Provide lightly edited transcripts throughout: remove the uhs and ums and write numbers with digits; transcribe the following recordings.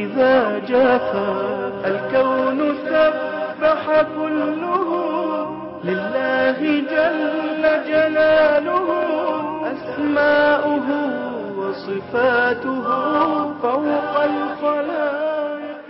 إذا جافى الكون سبح كله لله جل جلاله أسماؤه وصفاته فوق الخلائق.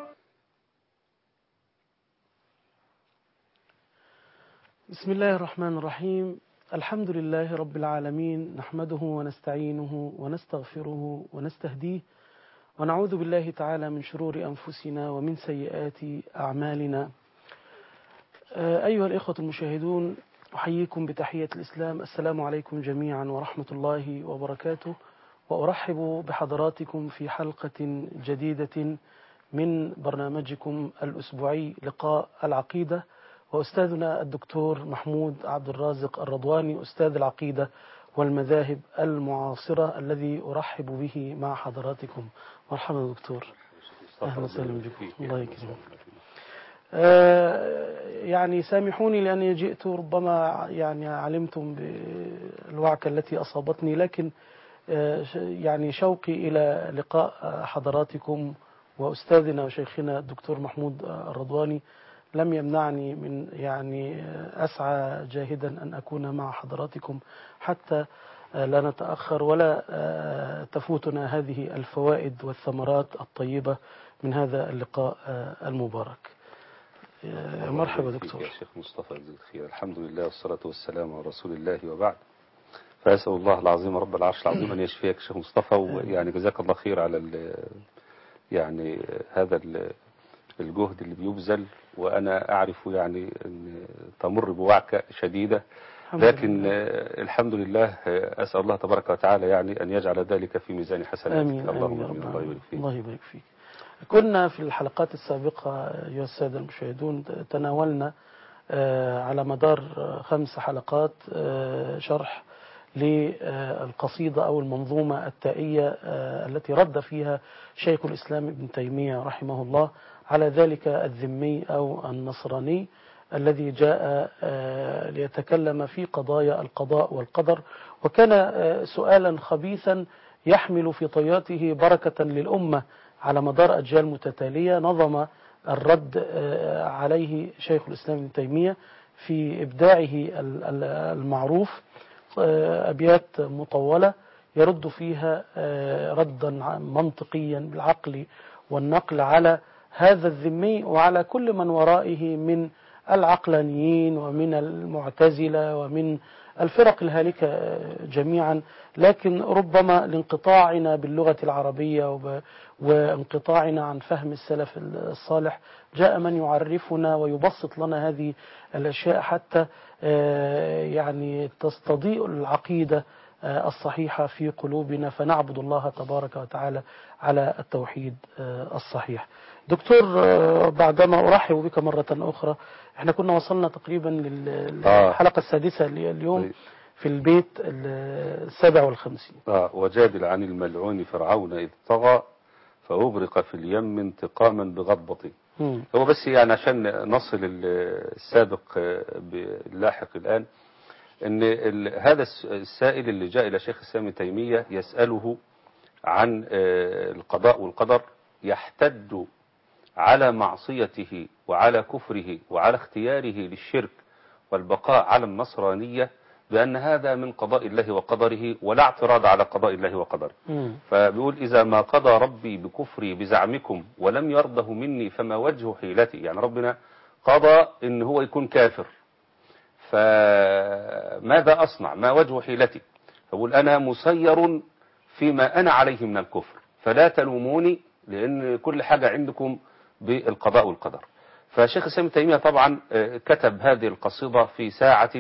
بسم الله الرحمن الرحيم. الحمد لله رب العالمين، نحمده ونستعينه ونستغفره ونستهديه، ونعوذ بالله تعالى من شرور أنفسنا ومن سيئات أعمالنا. أيها الإخوة المشاهدون، أحييكم بتحية الإسلام. السلام عليكم جميعا ورحمة الله وبركاته، وأرحب بحضراتكم في حلقة جديدة من برنامجكم الأسبوعي لقاء العقيدة، وأستاذنا الدكتور محمود عبد الرازق الرضواني، أستاذ العقيدة والمذاهب المعاصرة، الذي أرحب به مع حضراتكم. مرحبا دكتور، أهلا وسهلا بكم. الله يكرمك. يعني سامحوني لأني جئت، ربما يعني علمتم بالوعكة التي أصابتني، لكن يعني شوقي إلى لقاء حضراتكم وأستاذنا وشيخنا الدكتور محمود الرضواني لم يمنعني من يعني أسعى جاهدا أن أكون مع حضراتكم حتى لا نتأخر ولا تفوتنا هذه الفوائد والثمرات الطيبة من هذا اللقاء المبارك. مرحبا دكتور. يا شيخ مصطفى، جزاك خير. الحمد لله والصلاة والسلام على رسول الله، وبعد. فأسأل الله العظيم رب العرش العظيم أن يشفيك شيخ مصطفى، ويعني جزاك الله خير على يعني هذا الجهد اللي بيبذل، وأنا أعرف يعني أن تمر بوعكة شديدة، لكن الحمد لله. أسأل الله تبارك وتعالى يعني أن يجعل ذلك في ميزان حسناتك. آمين. اللهم آمين. الله يبارك فيك. الله يبارك فيك. كنا في الحلقات السابقة أيها السادة المشاهدون تناولنا على مدار 5 حلقات شرح للقصيدة أو المنظومة التائية التي رد فيها شيخ الإسلام ابن تيمية رحمه الله على ذلك الذمي أو النصراني الذي جاء ليتكلم في قضايا القضاء والقدر، وكان سؤالا خبيثا يحمل في طياته بركة للأمة على مدار أجيال متتالية. نظم الرد عليه شيخ الإسلام ابن تيمية في إبداعه المعروف أبيات مطولة يرد فيها ردا منطقيا بالعقل والنقل على هذا الذمي وعلى كل من ورائه من العقلانيين ومن المعتزلة ومن الفرق الهالكة جميعا. لكن ربما لانقطاعنا باللغة العربية وانقطاعنا عن فهم السلف الصالح جاء من يعرفنا ويبسط لنا هذه الأشياء حتى يعني تستضيء العقيدة الصحيحة في قلوبنا، فنعبد الله تبارك وتعالى على التوحيد الصحيح. دكتور، بعدما أرحب بك مرة أخرى، احنا كنا وصلنا تقريبا للحلقة السادسة اليوم في البيت 57. وجادل عن الملعون فرعون إذ طغى فأغرق في اليم انتقاما بغضبته. هو بس يعني عشان نصل السابق باللاحق الآن، ان هذا السائل اللي جاء إلى شيخ الإسلام ابن تيمية يسأله عن القضاء والقدر، يحتد على معصيته وعلى كفره وعلى اختياره للشرك والبقاء على النصرانية بأن هذا من قضاء الله وقدره، ولا اعتراض على قضاء الله وقدره. فبيقول: إذا ما قضى ربي بكفري بزعمكم ولم يرضه مني فما وجه حيلتي. يعني ربنا قضى إن هو يكون كافر، فماذا أصنع؟ ما وجه حيلتي؟ فقول: أنا مسير فيما أنا عليه من الكفر، فلا تلوموني، لأن كل حاجة عندكم بالقضاء والقدر. فشيخ الإسلام ابن تيمية طبعا كتب هذه القصيدة في ساعة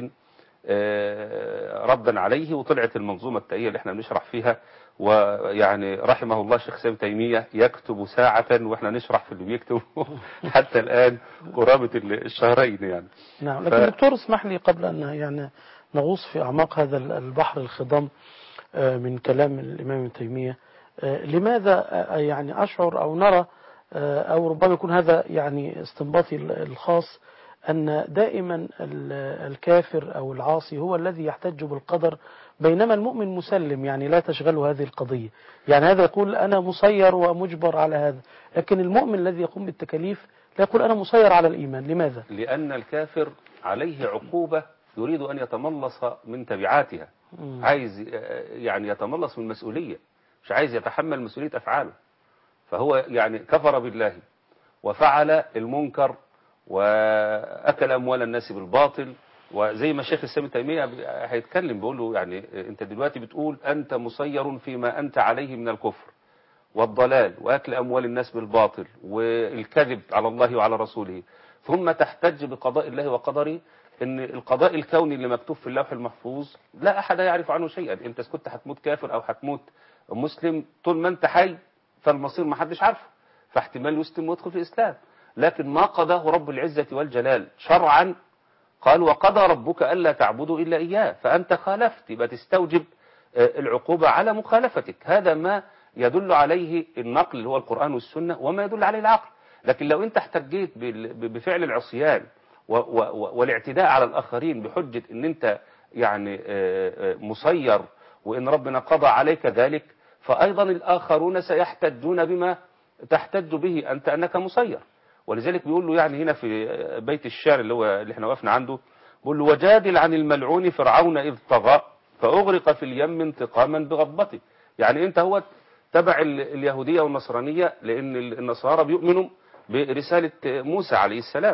ردا عليه، وطلعت المنظومة التائية اللي احنا بنشرح فيها. ويعني رحمه الله شيخ الإسلام ابن تيمية يكتب ساعة واحنا نشرح في اللي بيكتب حتى الآن قرابة الشهرين يعني. نعم. لكن دكتور اسمح لي قبل أن يعني نغوص في أعماق هذا البحر الخضم من كلام الإمام ابن تيمية، لماذا يعني أشعر أو نرى أو ربما يكون هذا يعني استنباطي الخاص أن دائما الكافر أو العاصي هو الذي يحتج بالقدر بينما المؤمن مسلم، يعني لا تشغله هذه القضية. يعني هذا يقول أنا مسير ومجبر على هذا، لكن المؤمن الذي يقوم بالتكاليف لا يقول أنا مسير على الإيمان. لماذا؟ لأن الكافر عليه عقوبة يريد أن يتملص من تبعاتها، عايز يعني يتملص من المسؤولية، مش عايز يتحمل مسؤولية أفعاله. فهو يعني كفر بالله وفعل المنكر وأكل أموال الناس بالباطل. وزي ما شيخ الإسلام ابن تيمية هيتكلم بيقول له يعني أنت دلوقتي بتقول أنت مسير فيما أنت عليه من الكفر والضلال وأكل أموال الناس بالباطل والكذب على الله وعلى رسوله، ثم تحتج بقضاء الله وقدره، ان القضاء الكوني اللي مكتوب في اللوح المحفوظ لا احد يعرف عنه شيئا. انت كنت هتموت كافر او هتموت مسلم، طول ما انت حي فالمصير ما حدش عارفه، فاحتمال يسلم ويدخل في الاسلام. لكن ما قضاه رب العزة والجلال شرعا، قال وقضى ربك الا تعبدوا الا اياه، فانت خالفت، يبقى تستوجب العقوبة على مخالفتك. هذا ما يدل عليه النقل اللي هو القرآن والسنة، وما يدل عليه العقل. لكن لو انت احتجيت بفعل العصيان والاعتداء على الآخرين بحجة ان انت يعني مسير وان ربنا قضى عليك ذلك، فأيضا الآخرون سيحتجون بما تحتج به أنت أنك مسير. ولذلك بيقول له يعني هنا في بيت الشعر اللي احنا وقفنا عنده، بيقول له وجادل عن الملعون فرعون إذ طغى فأغرق في اليم انتقاما بغضبته. يعني انت هو تبع اليهودية والنصرانية، لأن النصارى بيؤمنوا برسالة موسى عليه السلام،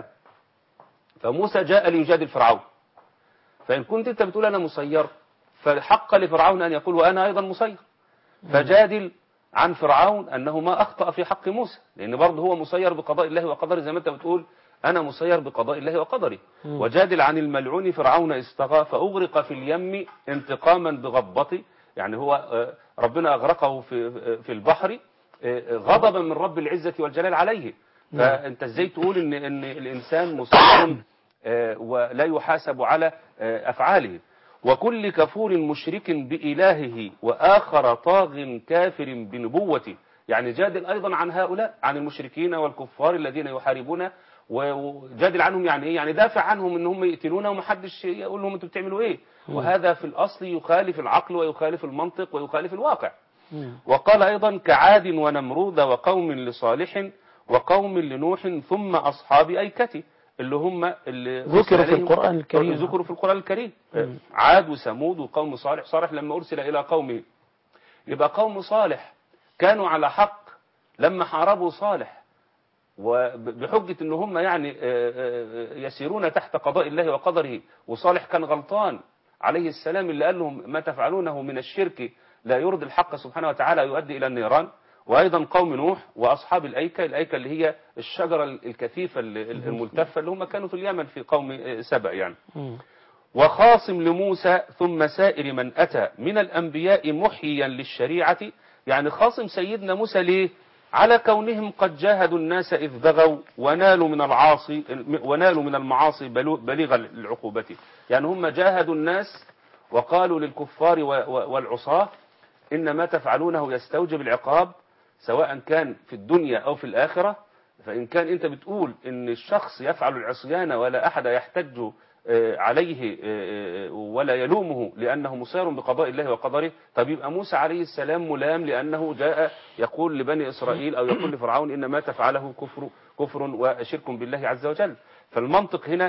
فموسى جاء ليجادل فرعون. فإن كنت أنت بتقول أنا مسير، فحق لفرعون أن يقول وأنا أيضا مسير، فجادل عن فرعون أنه ما أخطأ في حق موسى، لأن برضه هو مسير بقضاء الله وقدره زي ما أنت بتقول أنا مسير بقضاء الله وقدره. وجادل عن الملعون فرعون استغى فأغرق في اليم انتقاما بغضبته، يعني هو ربنا أغرقه في البحر غضبا من رب العزة والجلال عليه. فأنت ازاي تقول إن الإنسان مسير ولا يحاسب على أفعاله؟ وكل كفور مشرك بإلهه وآخر طاغ كافر بنبوته. يعني جادل أيضا عن هؤلاء، عن المشركين والكفار الذين يحاربون، وجادل عنهم يعني إيه؟ يعني دافع عنهم إن هم يقتلون ومحدش يقول لهم أنتوا بتعملوا إيه. وهذا في الأصل يخالف العقل ويخالف المنطق ويخالف الواقع. وقال أيضا كعاد ونمرود وقوم لصالح وقوم لنوح ثم أصحاب أيكة، اللي هم اللي ذكروا في القرآن الكريم. ذكروا في القرآن الكريم. عاد وثمود وقوم صالح. صالح لما أرسل إلى قومه، يبقى قوم صالح كانوا على حق لما حاربوا صالح، وبحجة ان هم يعني يسيرون تحت قضاء الله وقدره، وصالح كان غلطان عليه السلام اللي قال لهم ما تفعلونه من الشرك لا يرضي الحق سبحانه وتعالى يؤدي إلى النيران. وأيضا قوم نوح وأصحاب الأيكة. الأيكة اللي هي الشجرة الكثيفة الملتفة اللي هم كانوا في اليمن في قوم سبأ يعني. وخاصم لموسى ثم سائر من أتى من الأنبياء محيا للشريعة. يعني خاصم سيدنا موسى ليه؟ على كونهم قد جاهدوا الناس إذ بغوا ونالوا من المعاصي بليغ العقوبة. يعني هم جاهدوا الناس وقالوا للكفار والعصاة إن ما تفعلونه يستوجب العقاب سواء كان في الدنيا أو في الآخرة. فإن كان أنت بتقول إن الشخص يفعل العصيان ولا أحد يحتج عليه ولا يلومه لأنه مسير بقضاء الله وقدره، طب يبقى موسى عليه السلام ملام لأنه جاء يقول لبني إسرائيل أو يقول لفرعون إن ما تفعله كفر وشرك بالله عز وجل. فالمنطق هنا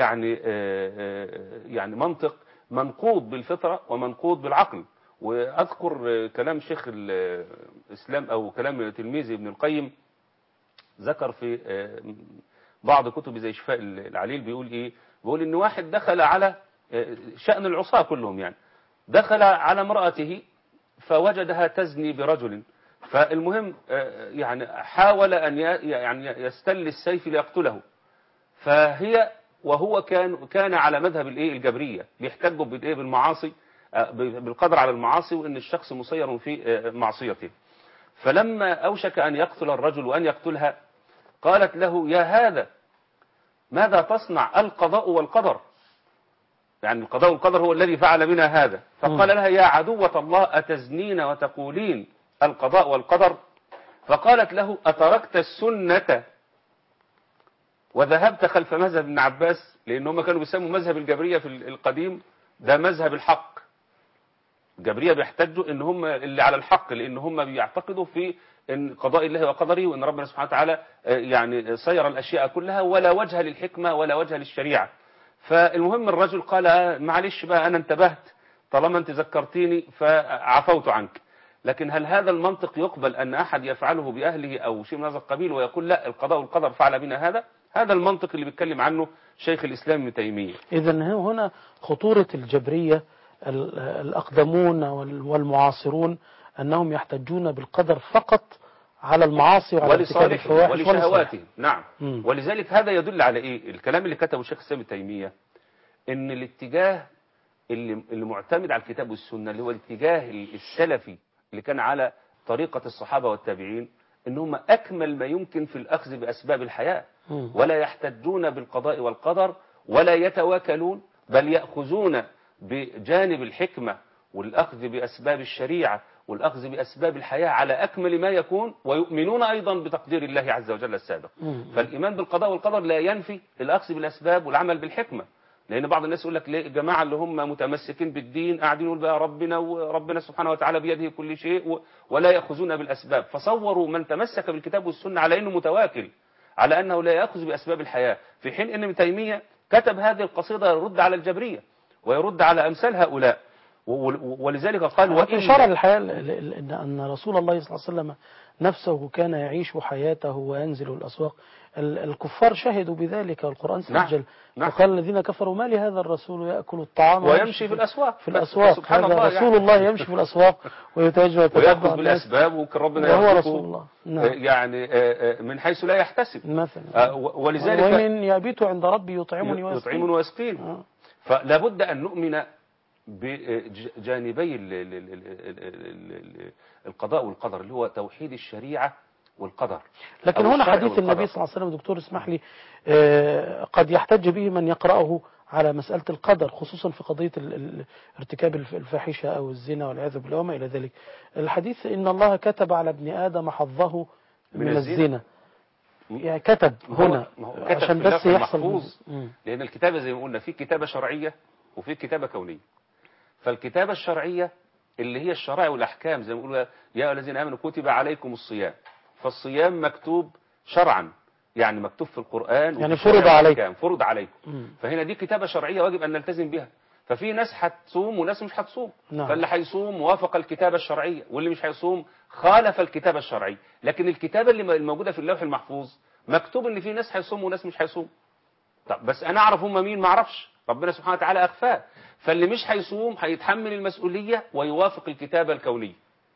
يعني منطق منقوض بالفطرة ومنقوض بالعقل. وأذكر كلام شيخ الإسلام أو كلام تلميذي ابن القيم، ذكر في بعض كتب زي شفاء العليل، بيقول إيه؟ بيقول إن واحد دخل على شأن العصاة كلهم، يعني دخل على امرأته فوجدها تزني برجل، فالمهم يعني حاول أن يعني يستل السيف ليقتله، فهي وهو كان على مذهب الجبرية، بيحتجوا بالمعاصي، بالقدر على المعاصي، وإن الشخص مسير في معصيته. فلما أوشك أن يقتل الرجل وأن يقتلها قالت له يا هذا ماذا تصنع؟ القضاء والقدر، يعني القضاء والقدر هو الذي فعل بنا هذا. فقال لها يا عدوة الله أتزنين وتقولين القضاء والقدر؟ فقالت له أتركت السنة وذهبت خلف مذهب ابن عباس؟ لأن هم كانوا بيسموا مذهب الجبرية في القديم ده مذهب الحق، الجبرية بيحتجوا ان هم اللي على الحق، لان هم بيعتقدوا في ان قضاء الله وقدره، وان ربنا سبحانه وتعالى يعني سير الاشياء كلها ولا وجه للحكمة ولا وجه للشريعة. فالمهم الرجل قال معلش بقى انا انتبهت، طالما انت ذكرتيني فعفوت عنك. لكن هل هذا المنطق يقبل ان احد يفعله باهله او شيء من هذا القبيل ويقول لا القضاء والقدر فعل بنا هذا؟ هذا المنطق اللي بيتكلم عنه شيخ الاسلام ابن تيمية. إذا هنا خطورة الجبرية الأقدمون والمعاصرون أنهم يحتجون بالقدر فقط على المعاصي وعلى ارتكاب الفواحش ولشهواتهم. نعم. ولذلك هذا يدل على ايه؟ الكلام اللي كتبه الشيخ الاسلام ابن تيمية، ان الاتجاه اللي معتمد على الكتاب والسنة اللي هو الاتجاه السلفي اللي كان على طريقة الصحابة والتابعين، ان هم اكمل ما يمكن في الاخذ باسباب الحياة، ولا يحتجون بالقضاء والقدر ولا يتواكلون، بل يأخذون بجانب الحكمة والأخذ بأسباب الشريعة والأخذ بأسباب الحياة على أكمل ما يكون، ويؤمنون أيضا بتقدير الله عز وجل السابق. فالإيمان بالقضاء والقدر لا ينفي الأخذ بالأسباب والعمل بالحكمة. لأن بعض الناس يقول لك ليه الجماعة اللي هم متمسكين بالدين قاعدين يقول بقى ربنا وربنا سبحانه وتعالى بيده كل شيء ولا يأخذون بالأسباب، فصوروا من تمسك بالكتاب والسنة على أنه متواكل، على أنه لا يأخذ بأسباب الحياة، في حين أن ابن تيمية كتب هذه القصيدة يرد على الجبرية ويرد على أمثال هؤلاء. ولذلك قال وإن شرع الحياة أن رسول الله صلى الله عليه وسلم نفسه كان يعيش حياته وينزل الأسواق. الكفار شهدوا بذلك والقرآن سجل. نعم. وقال الذين كفروا ما لهذا الرسول يأكل الطعام ويمشي في الأسواق. سبحان الله، رسول الله يمشي في الأسواق ويتوجه ويأخذ بالأسباب وربنا وهو رسول الله. نعم. يعني من حيث لا يحتسب مثلا. ولذلك ومن يبيت عند ربي يطعمني ويسقين. فلا بد أن نؤمن بجانبي القضاء والقدر اللي هو توحيد الشريعة والقدر. لكن هنا حديث النبي صلى الله عليه وسلم دكتور اسمح لي قد يحتج به من يقرأه على مسألة القدر، خصوصا في قضية ارتكاب الفاحشة أو الزنا والعياذ بالله وما إلى ذلك. الحديث إن الله كتب على ابن آدم حظه من الزنا، يعني كتب هنا عشان بس يحصل لأن الكتابة زي ما قلنا في كتابة شرعية وفي كتابة كونية. فالكتابة الشرعية اللي هي الشرائع والأحكام زي ما بيقولوا يا أيها الذين آمنوا كتب عليكم الصيام، فالصيام مكتوب شرعا، يعني مكتوب في القرآن يعني فرض عليكم. فهنا دي كتابة شرعية واجب أن نلتزم بها. ففي ناس هتصوم وناس مش هتصوم. نعم. فاللي هيصوم وافق الكتابة الشرعية، واللي مش هيصوم خالف الكتابة الشرعية. لكن الكتابة اللي الموجودة في اللوح المحفوظ مكتوب ان في ناس هيصوموا وناس مش هيصوم. طب بس انا اعرف هم مين؟ ما اعرفش، ربنا سبحانه وتعالى اخفاه. فاللي مش هيصوم هيتحمل المسؤولية ويوافق الكتابة الكونية،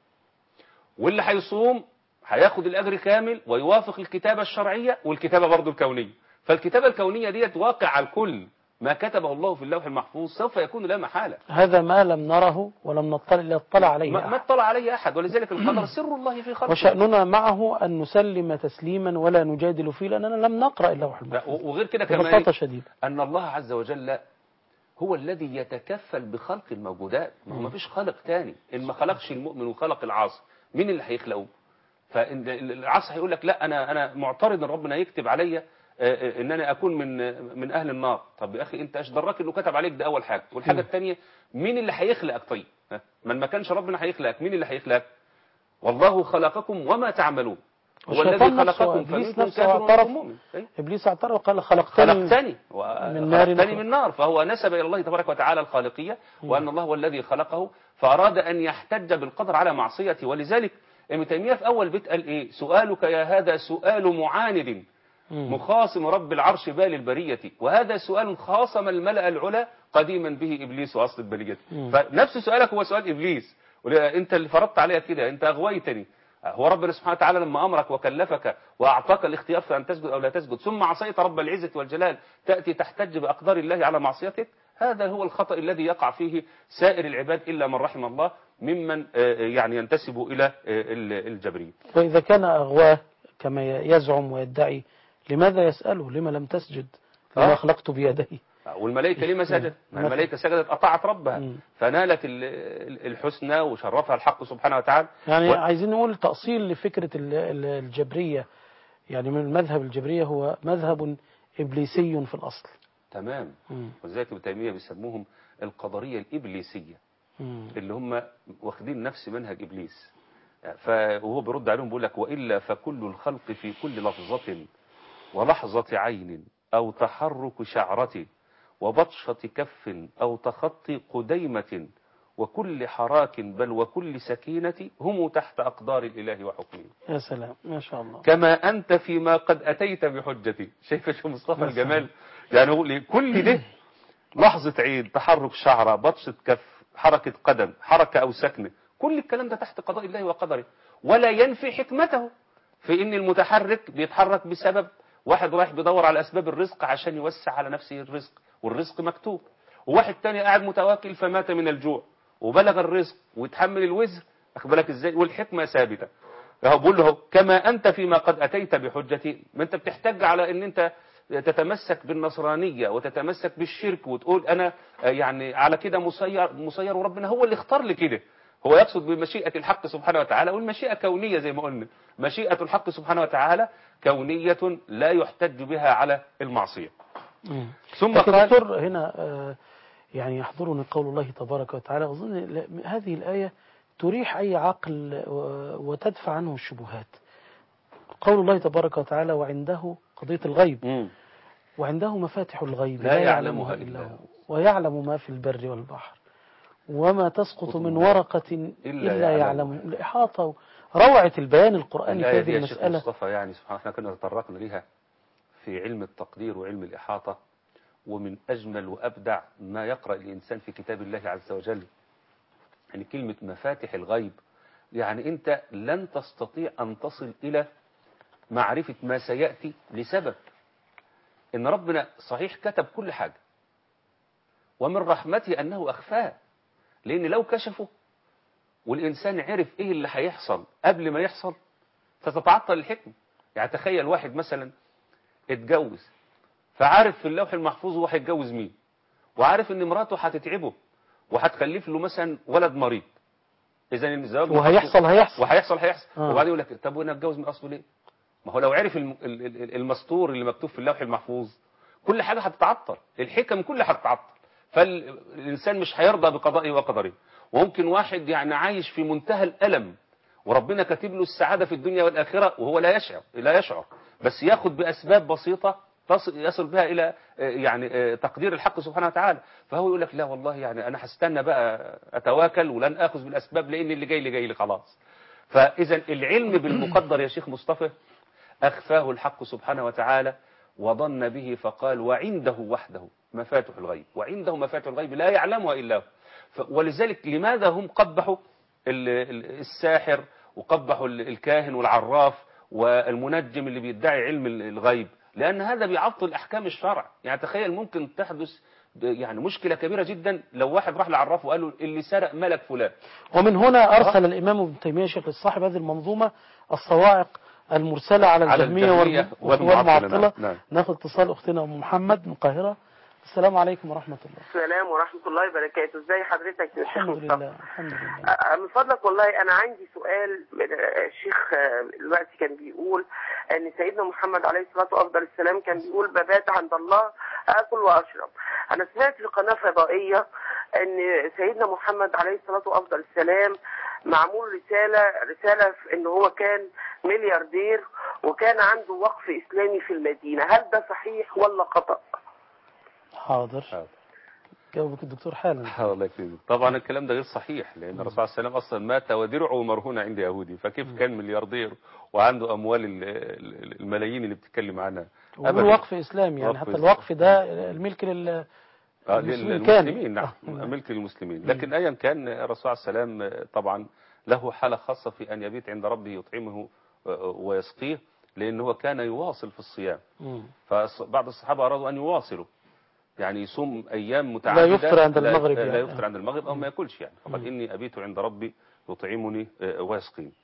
واللي هيصوم هياخد الاجر كامل ويوافق الكتابة الشرعية والكتابة برضو الكونية. فالكتابة الكونية ديت واقع على الكل، ما كتبه الله في اللوح المحفوظ سوف يكون لا محالة. هذا ما لم نره ولم نطلع عليه ما اطلع عليه أحد. ولذلك القدر سر الله في خلقه، وشأننا معه أن نسلم تسليما ولا نجادل فيه لأننا لم نقرأ اللوح المحفوظ. وغير كده كمان أن الله عز وجل هو الذي يتكفل بخلق الموجودات. ما فيش خالق تاني. إن ما خلقش المؤمن وخلق العاصي مين اللي هيخلقه؟ فالعاصي هيقول لك لا أنا معترض ان ربنا يكتب عليا ان انا اكون من اهل النار. طب يا اخي انت ايش دراك انه كتب عليك؟ ده اول حاجه. والحاجه الثانيه مين اللي هيخلقك؟ طيب من ما كانش ربنا هيخلقك مين اللي هيخلقك؟ والله خلقكم وما تعملون، هو الذي خلقكم فمنكم كافر ومنكم مؤمن. ابليس اعترف وقال خلقتني من نار. فهو نسب الى الله تبارك وتعالى الخالقيه، وان الله هو الذي خلقه، فاراد ان يحتج بالقدر على معصيته. ولذلك ابن تيميه في اول بيت قال ايه؟ سؤالك يا هذا سؤال معاند مخاصم رب العرش بال البرية، وهذا سؤال خاصم الملأ العلا قديما به إبليس وأصل البرية. فنفس سؤالك هو سؤال إبليس، أنت اللي فرضت عليها كده، أنت أغويتني. هو ربنا سبحانه وتعالى لما أمرك وكلفك وأعطاك الاختيار في أن تسجد أو لا تسجد، ثم عصيت رب العزة والجلال تأتي تحتج بأقدار الله على معصيتك. هذا هو الخطأ الذي يقع فيه سائر العباد إلا من رحم الله ممن يعني ينتسب إلى الجبرية. وإذا كان أغواه كما يزعم ويدعي، لماذا يسأله لما لم تسجد لما خلقت بيدي؟ والملائكة لما سجد؟ الملائكة سجدت أطاعت ربها فنالت الحسنى وشرفها الحق سبحانه وتعالى. يعني عايزين نقول تأصيل لفكرة الجبرية، يعني من المذهب الجبرية هو مذهب إبليسي في الأصل. تمام. وذلك ابن تيمية بيسموهم القدرية الإبليسية. اللي هم واخدين نفس منهج إبليس. وهو بيرد عليهم بيقول لك وإلا فكل الخلق في كل لفظة ولحظة عين أو تحرك شعرة وبطشة كف أو تخطي قديمة وكل حراك بل وكل سكينة هم تحت أقدار الإله وحكمه. يا سلام ما شاء الله. كما أنت فيما قد أتيت بحجتي. شايف يا مصطفى الجمال؟ يعني هو كل ده لحظة عين، تحرك شعرة، بطشة كف، حركة قدم، حركة أو سكنة، كل الكلام ده تحت قضاء الله وقدره، ولا ينفي حكمته في إن المتحرك بيتحرك بسبب واحد رايح بيدور على أسباب الرزق عشان يوسع على نفسه الرزق، والرزق مكتوب، وواحد تاني قاعد متواكل فمات من الجوع وبلغ الرزق ويتحمل الوزر، أخبرك إزاي؟ والحكمة ثابتة. بقول له كما أنت فيما قد أتيت بحجتي، ما أنت بتحتج على أن أنت تتمسك بالنصرانية وتتمسك بالشرك وتقول أنا يعني على كده مسير وربنا هو اللي اختار لي كده. هو يقصد بمشيئة الحق سبحانه وتعالى، والمشيئة كونية زي ما قلنا، مشيئة الحق سبحانه وتعالى كونية لا يحتج بها على المعصية. ثم قال دكتور هنا يعني يحضرني قول الله تبارك وتعالى، أظن هذه الآية تريح أي عقل وتدفع عنه الشبهات. قول الله تبارك وتعالى وعنده قضية الغيب، وعنده مفاتح الغيب لا يعلمها إلا هو ويعلم ما في البر والبحر وما تسقط من ورقة إلا يعلم. الإحاطة روعة البيان القرآني في هذه المسألة مصطفى، يعني سبحان الله احنا كنا تطرقنا لها في علم التقدير وعلم الإحاطة، ومن أجمل وأبدع ما يقرأ الإنسان في كتاب الله عز وجل. يعني كلمة مفاتح الغيب، يعني أنت لن تستطيع أن تصل إلى معرفة ما سيأتي لسبب إن ربنا صحيح كتب كل حاجة، ومن رحمته أنه أخفاه، لأن لو كشفه والإنسان عرف إيه اللي هيحصل قبل ما يحصل ستتعطل الحكمة. يعني تخيل واحد مثلا اتجوز، فعارف في اللوح المحفوظ هو هيتجوز مين، وعارف إن مراته هتتعبه وهتخلف له مثلا ولد مريض، إذا الزواج وهيحصل وبعدين يقول لك طب وانا اتجوز من أصله ليه؟ ما هو لو عرف المسطور اللي مكتوب في اللوح المحفوظ كل حاجة هتتعطل، الحكم كلها هتتعطل، فالإنسان مش هيرضى بقضائه وقدره. وممكن واحد يعني عايش في منتهى الألم وربنا كاتب له السعادة في الدنيا والآخرة وهو لا يشعر، بس ياخد بأسباب بسيطة يصل بها إلى يعني تقدير الحق سبحانه وتعالى، فهو يقول لك لا والله يعني أنا هستنى بقى أتواكل ولن أخذ بالأسباب لأن اللي جاي لي خلاص. فإذا العلم بالمقدر يا شيخ مصطفى أخفاه الحق سبحانه وتعالى وظن به فقال وعنده وحده مفاتح الغيب، وعنده مفاتح الغيب لا يعلمها إلا هو. ولذلك لماذا هم قبحوا الساحر وقبحوا الكاهن والعراف والمنجم اللي بيدعي علم الغيب؟ لأن هذا بيعطل أحكام الشرع. يعني تخيل ممكن تحدث يعني مشكلة كبيرة جدا لو واحد راح لعراف وقال له اللي سرق ملك فلان. ومن هنا أرسل الإمام ابن تيمية شيخ الصاحب هذه المنظومة الصواعق المرسلة على الجهمية والمعطلة. نعم. ناخذ اتصال أختنا أم محمد من القاهرة. السلام عليكم ورحمة الله. السلام ورحمة الله وبركاته. ازي حضرتك يا شيخ مصطفى؟ الحمد لله. من فضلك والله أنا عندي سؤال. الشيخ دلوقتي كان بيقول أن سيدنا محمد عليه الصلاة وأفضل السلام كان بيقول ببات عند الله أكل وأشرب. أنا سمعت في قناة فضائية أن سيدنا محمد عليه الصلاة وأفضل السلام معمول رسالة أنه هو كان ملياردير وكان عنده وقف إسلامي في المدينة. هل ده صحيح ولا خطأ؟ حاضر. جاوبك الدكتور حالا. الله يكرمك. طبعا الكلام ده غير صحيح، لأن الرسول صلى الله عليه وسلم أصلا مات ودرعه مرهون عند يهودي، فكيف كان ملياردير وعنده أموال الملايين اللي بتتكلم عنها؟ أبدا. وقف إسلامي يعني حتى الوقف ده الملك للمسلمين. نعم ملك للمسلمين. لكن أيا كان الرسول صلى الله عليه وسلم طبعا له حالة خاصة في أن يبيت عند ربه يطعمه ويسقيه، لأنه كان يواصل في الصيام. فبعض الصحابة أرادوا أن يواصلوا، يعني يصوم أيام متعددة لا يفطر عند المغرب لا يفطر عند المغرب أو ما يأكلش، يعني فقال إني أبيت عند ربي يطعمني ويسقيني.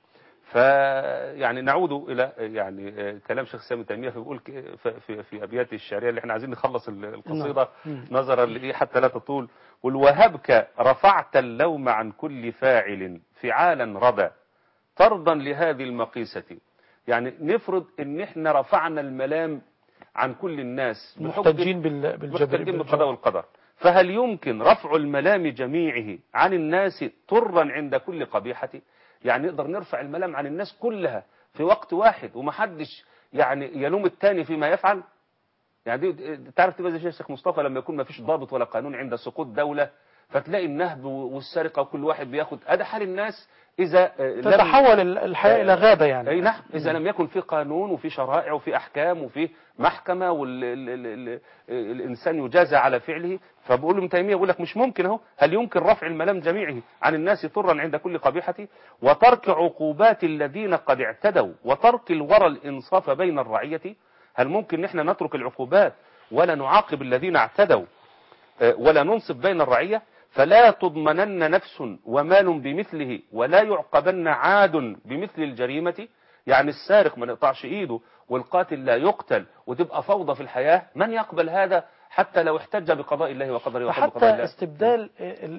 فيعني نعود إلى يعني كلام شيخ الإسلام ابن تيمية فبيقول في أبيات الشعرية اللي احنا عايزين نخلص القصيدة نظرا لإيه حتى لا تطول. قل وهبك رفعت اللوم عن كل فاعل فعالا ربا طردا لهذه المقيسة. يعني نفرض إن احنا رفعنا الملام عن كل الناس محتجين بالجبر بالقضاء والقدر، فهل يمكن رفع الملام جميعه عن الناس طرا عند كل قبيحة؟ يعني نقدر نرفع الملام عن الناس كلها في وقت واحد ومحدش يعني يلوم التاني فيما يفعل؟ يعني دي تعرف تبقى زي الشيخ مصطفى لما يكون ما فيش ضابط ولا قانون عند سقوط دولة، فتلاقي النهب والسرقة وكل واحد بياخد أدى حال الناس إذا تتحول الحياة إلى غابة يعني. أي نعم، إذا لم يكن في قانون وفي شرائع وفي أحكام وفي محكمة والإنسان يجازى على فعله. فبقول ابن تيمية يقول لك مش ممكن أهو، هل يمكن رفع الملام جميعه عن الناس طرا عند كل قبيحة؟ وترك عقوبات الذين قد اعتدوا وترك الورى الإنصاف بين الرعية. هل ممكن نحن نترك العقوبات ولا نعاقب الذين اعتدوا ولا ننصف بين الرعية؟ فلا تضمنن نفس ومال بمثله ولا يعقبن عاد بمثل الجريمة. يعني السارق ما نقطعش ايده والقاتل لا يقتل وتبقى فوضى في الحياة، من يقبل هذا حتى لو احتج بقضاء الله وقدره وقضاء حتى الله؟ استبدال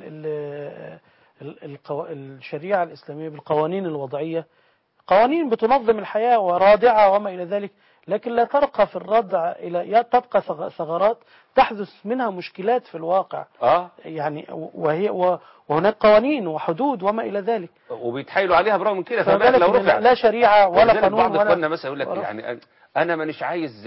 الشريعة الإسلامية بالقوانين الوضعية، قوانين بتنظم الحياة ورادعة وما إلى ذلك، لكن لا ترقى في الردع إلى تبقى ثغرات تحدث منها مشكلات في الواقع. يعني وهناك قوانين وحدود وما إلى ذلك وبيتحايلوا عليها برغم من كده. فبالك لو رفع لا شريعة ولا قانون بعض اخواننا مثلا يقول لك يعني أنا مانيش عايز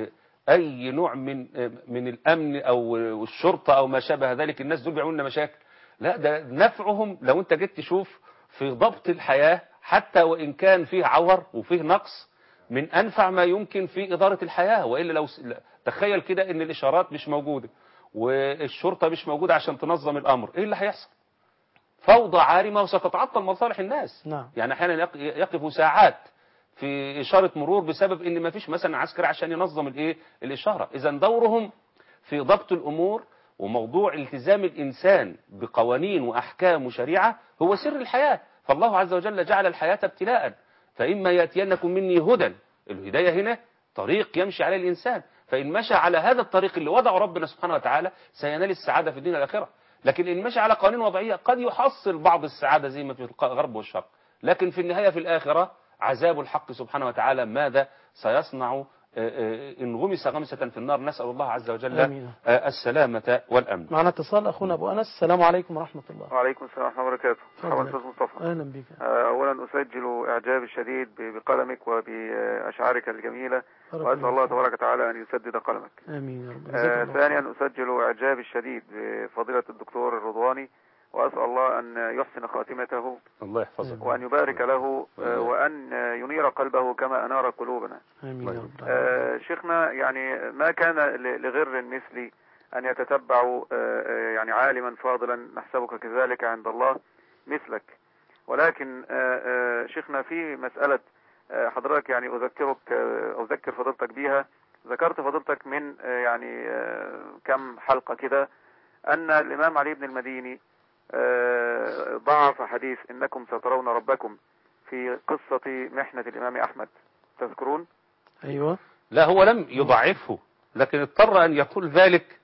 أي نوع من الأمن أو الشرطة أو ما شابه ذلك، الناس دول بيعملوا لنا مشاكل. لا، ده نفعهم لو أنت جيت تشوف في ضبط الحياة حتى وإن كان فيه عور وفيه نقص، من أنفع ما يمكن في إدارة الحياة. وإلا لو تخيل كده إن الإشارات مش موجودة والشرطة مش موجودة عشان تنظم الأمر، إيه اللي هيحصل؟ فوضى عارمة وستتعطل مصالح الناس. نعم. يعني أحيانا يقفوا ساعات في إشارة مرور بسبب إن ما فيش مثلا عسكري عشان ينظم الإشارة. إذا دورهم في ضبط الأمور وموضوع التزام الإنسان بقوانين وأحكام وشريعة هو سر الحياة. فالله عز وجل جعل الحياة ابتلاء، فإما يأتينكم مني هدى، الهداية هنا طريق يمشي عليه الإنسان، فإن مشى على هذا الطريق اللي وضعه ربنا سبحانه وتعالى سينال السعادة في الدنيا والآخرة. لكن إن مشى على قوانين وضعية قد يحصل بعض السعادة زي ما في الغرب والشرق، لكن في النهاية في الآخرة عذاب الحق سبحانه وتعالى ماذا سيصنع إن غمس غمسة في النار. نسأل الله عز وجل السلامة والأمن. معنا اتصال أخونا أبو أنس. السلام عليكم ورحمة الله. وعليكم السلام ورحمة الله وبركاته. مرحبا أستاذ مصطفى. أهلا بك. أولا أسجل إعجابي الشديد بقلمك وبأشعارك الجميلة، وأسأل الله تبارك وتعالى أن يسدد قلمك. آمين يا رب. ثانيا أسجل إعجابي الشديد بفضيلة الدكتور الرضواني، وأسأل الله أن يحسن خاتمته، الله يحفظك، وأن يبارك له، وأن ينير قلبه كما أنار قلوبنا. آمين يا رب. شيخنا، يعني ما كان لغر مثلي أن يتتبعوا يعني عالما فاضلا نحسبك كذلك عند الله مثلك، ولكن شيخنا في مسألة حضرتك يعني أذكر فضيلتك بيها. ذكرت فضيلتك من يعني كم حلقة كده أن الإمام علي بن المديني ضعف حديث إنكم سترون ربكم في قصة محنة الإمام أحمد، تذكرون؟ أيوة. لا، هو لم يضعفه، لكن اضطر أن يقول ذلك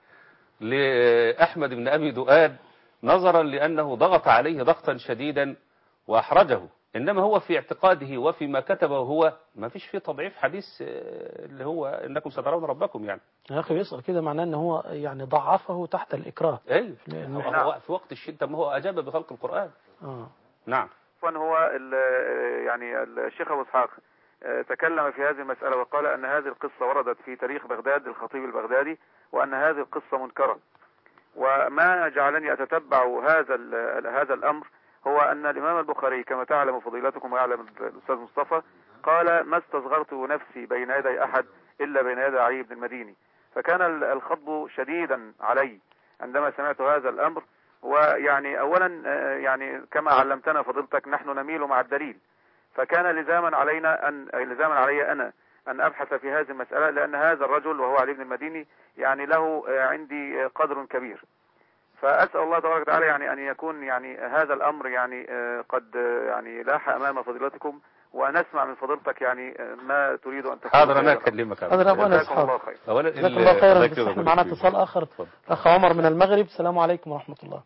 لأحمد بن أبي دؤاد نظرا لأنه ضغط عليه ضغطا شديدا وأحرجه. إنما هو في اعتقاده وفيما كتبه هو ما فيش فيه تضعيف حديث اللي هو إنكم سترون ربكم. يعني يا أخي يسأل كده معناه أنه هو يعني ضعفه تحت الإكراه. أي هو في وقت الشدة ما هو أجاب بخلق القرآن. نعم. هو يعني الشيخ أبو إسحاق تكلم في هذه المسألة وقال أن هذه القصة وردت في تاريخ بغداد للخطيب البغدادي، وأن هذه القصة منكرة. وما جعلني أتتبع هذا الأمر هو أن الإمام البخاري كما تعلم فضيلتكم ويعلم الأستاذ مصطفى قال ما استصغرت نفسي بين يدي أحد إلا بين يدي علي بن المديني. فكان الخض شديدا علي عندما سمعت هذا الأمر. ويعني أولا يعني كما علمتنا فضيلتك نحن نميل مع الدليل، فكان لزاما علي أنا أن أبحث في هذه المسألة، لأن هذا الرجل وهو علي بن المديني يعني له عندي قدر كبير. فأسأل الله تبارك وتعالى يعني أن يكون يعني هذا الأمر يعني قد يعني لاح أمام فضيلتكم، ونسمع من فضيلتك يعني ما تريد أن تقول. حاضر، أنا أكلمك. حاضر أبو أنس. جزاكم الله خير. جزاك الله خيرا. بس احنا معنا اتصال آخر، أخ عمر من المغرب. السلام عليكم ورحمة الله.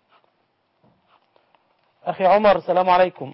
أخي عمر السلام عليكم.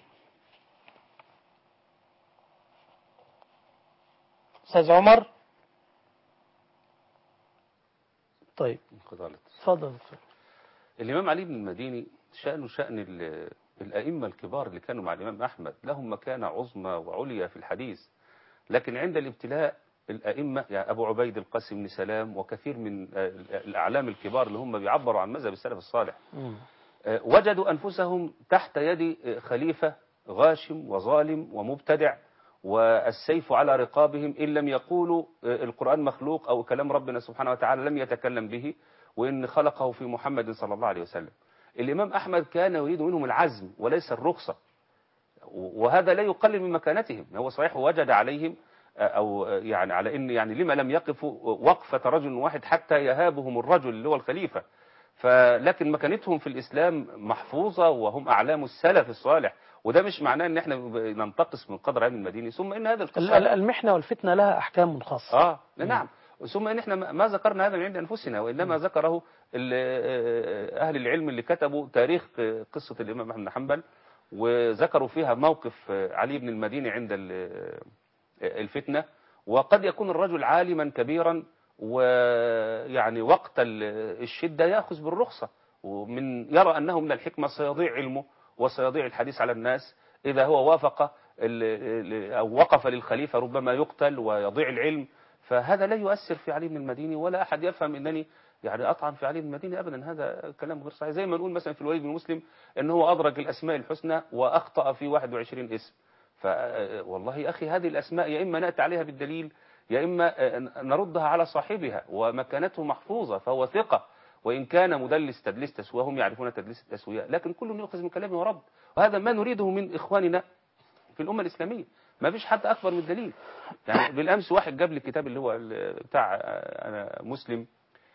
أستاذ عمر. طيب انقضالت. اتفضل دكتور. الإمام علي بن المديني شأنه شأن الأئمة الكبار اللي كانوا مع الإمام أحمد، لهم مكانة عظمى وعليا في الحديث، لكن عند الابتلاء الأئمة يعني أبو عبيد القاسم بن سلام وكثير من الأعلام الكبار اللي هم بيعبروا عن مذهب السلف الصالح وجدوا أنفسهم تحت يد خليفة غاشم وظالم ومبتدع، والسيف على رقابهم إن لم يقولوا القرآن مخلوق أو كلام ربنا سبحانه وتعالى لم يتكلم به، وإن خلقه في محمد صلى الله عليه وسلم. الإمام أحمد كان يريد منهم العزم وليس الرخصة، وهذا لا يقلل من مكانتهم. هو صحيح وجد عليهم أو يعني على إن يعني لما لم يقفوا وقفة رجل واحد حتى يهابهم الرجل اللي هو الخليفة، لكن مكانتهم في الإسلام محفوظة وهم أعلام السلف الصالح، وده مش معناه ان احنا ننتقص من قدر علم المديني. ثم ان هذا القصة المحنة والفتنة لها احكام خاصة. نعم. ثم ان احنا ما ذكرنا هذا من عند انفسنا، وانما ذكره اهل العلم اللي كتبوا تاريخ قصة الامام احمد بن حنبل، وذكروا فيها موقف علي بن المديني عند الفتنة. وقد يكون الرجل عالما كبيرا ويعني وقت الشدة يأخذ بالرخصة، ومن يرى أنه من الحكمة سيضيع علمه وسيضيع الحديث على الناس إذا هو وافق أو وقف للخليفة ربما يقتل ويضيع العلم. فهذا لا يؤثر في علي بن المديني، ولا أحد يفهم أنني يعني أطعن في علي بن المديني أبدا، هذا كلام غير صحيح. زي ما نقول مثلا في الوليد بن مسلم أنه هو أدرك الأسماء الحسنى وأخطأ في 21 اسم. والله يا أخي هذه الأسماء يا إما نأتي عليها بالدليل يا إما نردها على صاحبها، ومكانته محفوظة، فهو ثقة وإن كان مدلس تدليس تسوية، هم يعرفون تدليس التسوية، لكن كل يؤخذ من كلامه ورد. وهذا ما نريده من إخواننا في الأمة الإسلامية، ما فيش حد أكبر من الدليل. يعني بالأمس واحد جاب لي الكتاب اللي هو بتاع أنا مسلم،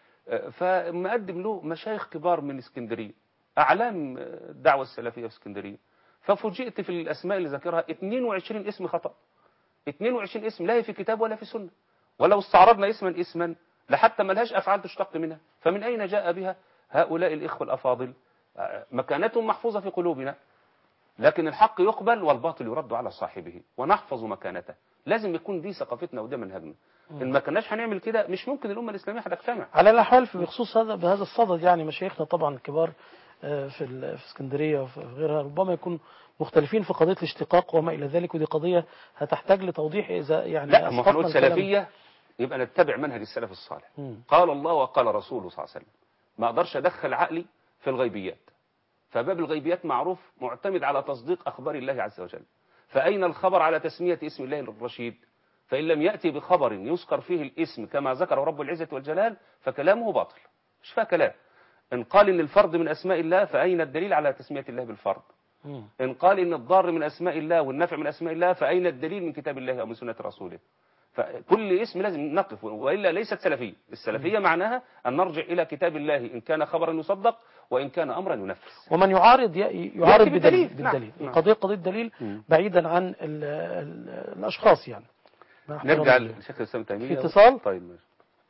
فمقدم له مشايخ كبار من اسكندرية، أعلام الدعوة السلفية في اسكندرية، ففوجئت في الأسماء اللي ذكرها 22 اسم خطأ، 22 اسم لا في كتاب ولا في سنة، ولو استعرضنا اسما لحتى ما لهاش أفعال تشتق منها. فمن أين جاء بها هؤلاء الإخوة الأفاضل؟ مكانتهم محفوظة في قلوبنا، لكن الحق يقبل والباطل يرد على صاحبه ونحفظ مكانته. لازم يكون دي ثقافتنا وده منهجنا. إن ما كناش هنعمل كده مش ممكن الأمة الإسلامية هتجتمع. على الأحوال في بخصوص هذا بهذا الصدد، يعني مشايخنا طبعا الكبار في اسكندرية وفي غيرها ربما يكون مختلفين في قضية الاشتقاق وما إلى ذلك، ودي قضية هتحتاج لتوضيح إذا يعني لا ما احنا سلفية يبقى نتبع منهج السلف الصالح. قال الله وقال رسوله صلى الله عليه وسلم. ما أقدرش أدخل عقلي في الغيبيات، فباب الغيبيات معروف معتمد على تصديق أخبار الله عز وجل. فأين الخبر على تسمية اسم الله الرشيد؟ فإن لم يأتي بخبر يذكر فيه الاسم كما ذكره رب العزة والجلال فكلامه باطل، مش فيها كلام. إن قال إن الفرد من أسماء الله فأين الدليل على تسمية الله بالفرد؟ إن قال إن الضار من أسماء الله والنفع من أسماء الله فأين الدليل من كتاب الله أو من سنة رسوله؟ فكل اسم لازم نقف، وإلا ليست سلفية. السلفية معناها أن نرجع إلى كتاب الله إن كان خبرا يصدق وإن كان أمرا ينفذ. ومن يعارض يعارض بالدليل. نعم. القضية قضية دليل بعيدا عن الأشخاص يعني. نرجع للشيخ الإسلام تيمية. في اتصال. طيب ماشي.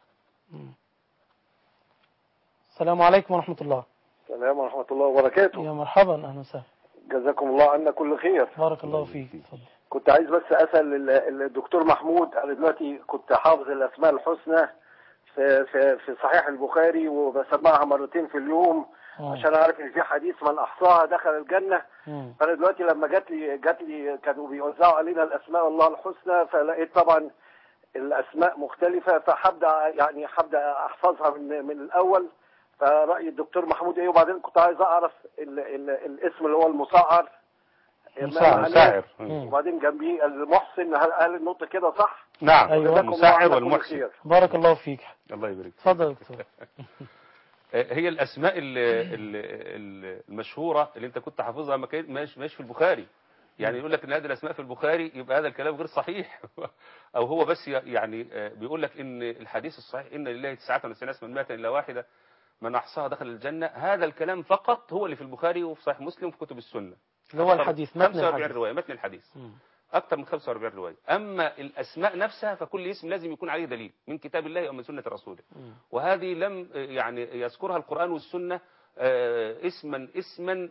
السلام عليكم ورحمة الله. السلام ورحمة الله وبركاته. يا مرحبا، أهلا وسهلا. جزاكم الله عنا كل خير. بارك الله فيك. اتفضل. كنت عايز بس أسأل الدكتور محمود، أنا دلوقتي كنت حافظ الأسماء الحسنى في صحيح البخاري وبسمعها مرتين في اليوم عشان أعرف إن في حديث من أحصاها دخل الجنة. فأنا دلوقتي لما جات لي كانوا بيوزعوا علينا الأسماء الله الحسنى، فلقيت طبعا الأسماء مختلفة، فحبدأ أحفظها من الأول. فرأي الدكتور محمود إيه؟ وبعدين كنت عايز أعرف الاسم اللي هو المسعر. مساعر. وبعدين جنبيه المحسن، هل النقطة كده صح؟ نعم. أيوة. المساعر والمحسن. بارك الله فيك. الله يبارك. تفضل يا دكتور. هي الأسماء المشهورة اللي أنت كنت حافظها مش في البخاري. يعني يقول لك إن هذه الأسماء في البخاري، يبقى هذا الكلام غير صحيح. أو هو بس يعني بيقول لك إن الحديث الصحيح إن لله 99 اسما 100 إلا واحدة من أحصاها دخل الجنة، هذا الكلام فقط هو اللي في البخاري وفي صحيح مسلم وفي كتب السنة. اللي هو الحديث 45 رواية متن الحديث. أكثر من 45 رواية. أما الأسماء نفسها فكل اسم لازم يكون عليه دليل من كتاب الله أو من سنة رسوله. وهذه لم يعني يذكرها القرآن والسنة اسما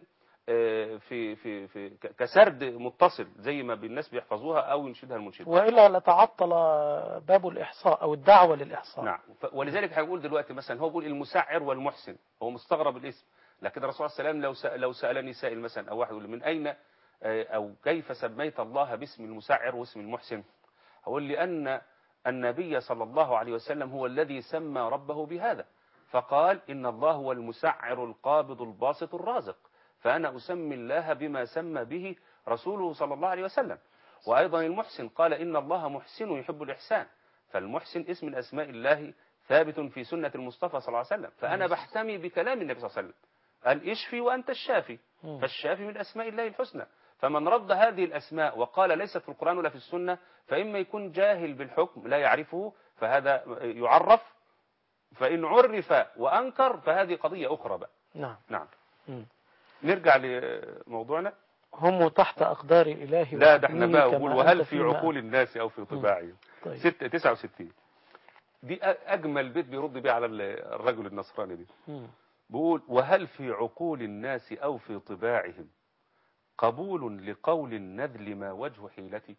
في كسرد متصل زي ما الناس بيحفظوها أو ينشدها المنشد. وإلا لتعطل باب الإحصاء أو الدعوة للإحصاء. نعم. ولذلك هيقول دلوقتي مثلا، هو بيقول المسعر والمحسن، هو مستغرب الاسم، لكن الرسول صلى الله عليه وسلم لو سألني سائل مثلا أو واحد يقول من أين أو كيف سميت الله باسم المسعر واسم المحسن، هقول لأن النبي صلى الله عليه وسلم هو الذي سمى ربه بهذا، فقال إن الله هو المسعر القابض الباسط الرازق، فأنا أسمي الله بما سمى به رسوله صلى الله عليه وسلم. وأيضا المحسن قال إن الله محسن يحب الإحسان، فالمحسن اسم من أسماء الله ثابت في سنة المصطفى صلى الله عليه وسلم، فأنا بحتمي بكلام النبي صلى الله عليه وسلم، قال اشفي وأنت الشافي، فالشافي من أسماء الله الحسنى. فمن رد هذه الأسماء وقال ليست في القرآن ولا في السنة، فإما يكون جاهل بالحكم لا يعرفه فهذا يعرف، فإن عرف وأنكر فهذه قضية أخرى بقى. نعم. نعم. نرجع لموضوعنا. هم تحت أقدار الإله. لا ده احنا بقى أقول وهل في عقول الناس أو في طباعهم. طيب. 69 دي أجمل بيت بيرد بيه على الرجل النصراني دي. بيقول وهل في عقول الناس أو في طباعهم قبول لقول النذل ما وجه حيلتي.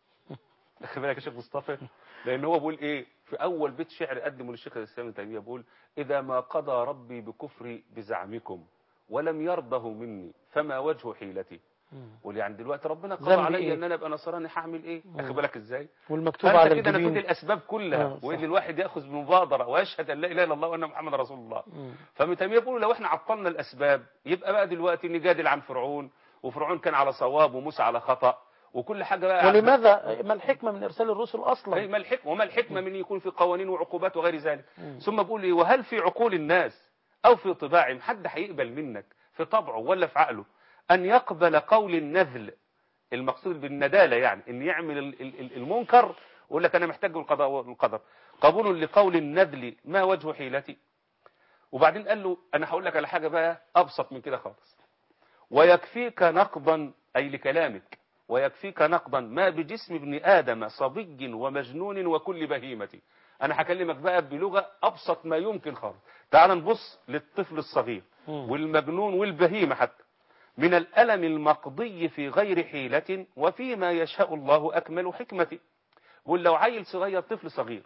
أخي بالك يا شيخ مصطفى، لأن هو بيقول إيه في أول بيت شعر قدمه للشيخ الإسلام ابن تيمية، بيقول إذا ما قضى ربي بكفري بزعمكم ولم يرضه مني فما وجه حيلتي. قول يعني دلوقتي ربنا قضى عليا ان انا ابقى نصراني هعمل ايه؟ اخي بالك ازاي؟ والمكتوب على كده الجبين نفوت الاسباب كلها، وان الواحد ياخذ بمبادره ويشهد ان لا اله الا الله وان محمد رسول الله. فابن تيميه بيقول لو احنا عطلنا الاسباب يبقى بقى دلوقتي نجادل عن فرعون، وفرعون كان على صواب وموسى على خطأ وكل حاجه بقى. ولماذا ما الحكمه من ارسال الرسل اصلا؟ ما الحكمه وما الحكمه من يكون في قوانين وعقوبات وغير ذلك؟ ثم بيقول لي وهل في عقول الناس او في طباعهم حد هيقبل منك في طبعه ولا في عقله أن يقبل قول النذل، المقصود بالندالة يعني أن يعمل المنكر ويقول لك أنا محتاج القضاء والقدر، قبول لقول النذل ما وجه حيلتي. وبعدين قال له أنا هقول لك على حاجة بقى أبسط من كده خالص، ويكفيك نقضا أي لكلامك، ويكفيك نقضا ما بجسم ابن آدم صبي ومجنون وكل بهيمة. أنا هكلمك بقى بلغة أبسط ما يمكن خالص. تعال نبص للطفل الصغير والمجنون والبهيمة حتى، من الألم المقضي في غير حيلة وفيما يشاء الله أكمل حكمة. قول لو عيل صغير طفل صغير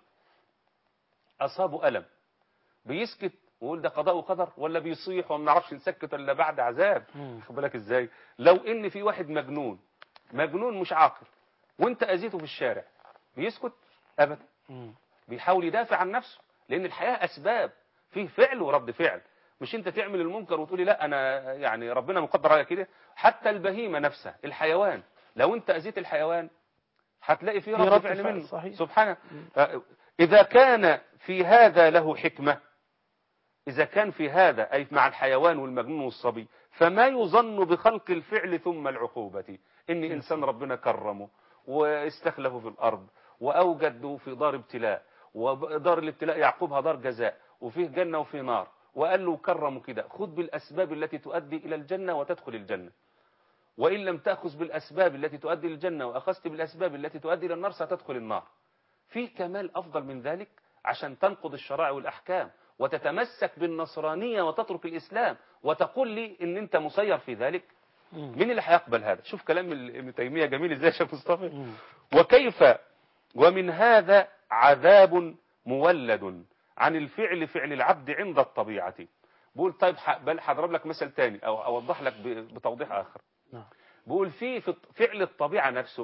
أصابه ألم بيسكت ويقول ده قضاء وقدر، ولا بيصيح وما نعرفش نسكت ولا بعد عذاب؟ خد بالك ازاي؟ لو ان في واحد مجنون مش عاقل وانت اذيته في الشارع بيسكت ابدا، بيحاول يدافع عن نفسه، لان الحياة اسباب، فيه فعل ورد فعل، مش انت تعمل المنكر وتقولي لا انا يعني ربنا مقدر على كده. حتى البهيمة نفسها الحيوان لو انت اذيت الحيوان هتلاقي فيه رد فعل منه. صحيح. سبحانه. اذا كان في هذا له حكمة، إذا كان في هذا أي مع الحيوان والمجنون والصبي، فما يظن بخلق الفعل ثم العقوبة؟ إن إنسان ربنا كرمه واستخلفه في الأرض وأوجده في دار ابتلاء، ودار الابتلاء يعقوبها دار جزاء، وفيه جنة وفيه نار، وقال له كرمه كده خذ بالأسباب التي تؤدي إلى الجنة وتدخل الجنة، وإن لم تأخذ بالأسباب التي تؤدي للجنة وأخذت بالأسباب التي تؤدي إلى النار ستدخل النار. في كمال أفضل من ذلك عشان تنقض الشرائع والأحكام وتتمسك بالنصرانية وتترك الإسلام وتقول لي إن أنت مسير في ذلك؟ مين اللي هيقبل هذا؟ شوف كلام ابن تيمية جميل إزاي يا شيخ مصطفى. وكيف ومن هذا عذاب مولد عن الفعل فعل العبد عند الطبيعة. بقول طيب بل هضرب لك مثل تاني أو أوضح لك بتوضيح آخر. بقول في فعل الطبيعة نفسه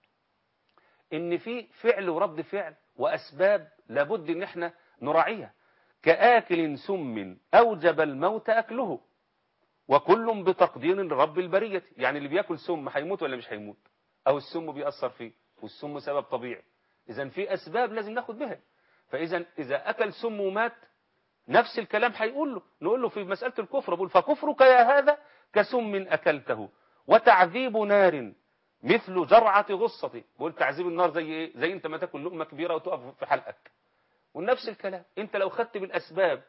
إن في فعل ورد فعل وأسباب لابد إن احنا نراعيها، كآكل سم أوجب الموت أكله وكل بتقدير رب البرية. يعني اللي بيأكل سم هيموت ولا مش هيموت؟ أو السم بيأثر فيه، والسم سبب طبيعي، إذن في أسباب لازم ناخد بها. إذا أكل سم ومات نفس الكلام نقول له في مسألة الكفر، بقول فكفرك يا هذا كسم أكلته وتعذيب نار مثل جرعة غصة. بقول تعذيب النار زي إيه؟ زي أنت ما تاكل لقمة كبيرة وتقف في حلقك. ونفس الكلام انت لو خدت بالاسباب